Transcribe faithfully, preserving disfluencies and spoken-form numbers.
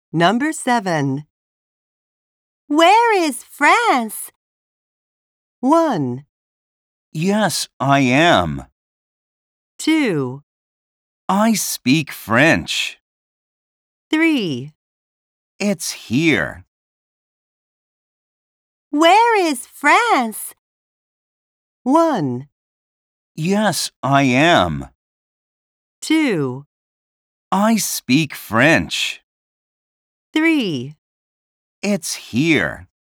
Number seven. Where is France? One, Yes, I am. two, I speak French. three. It's here. Where is France? One, Yes, I am. two, I speak French. three. It's here.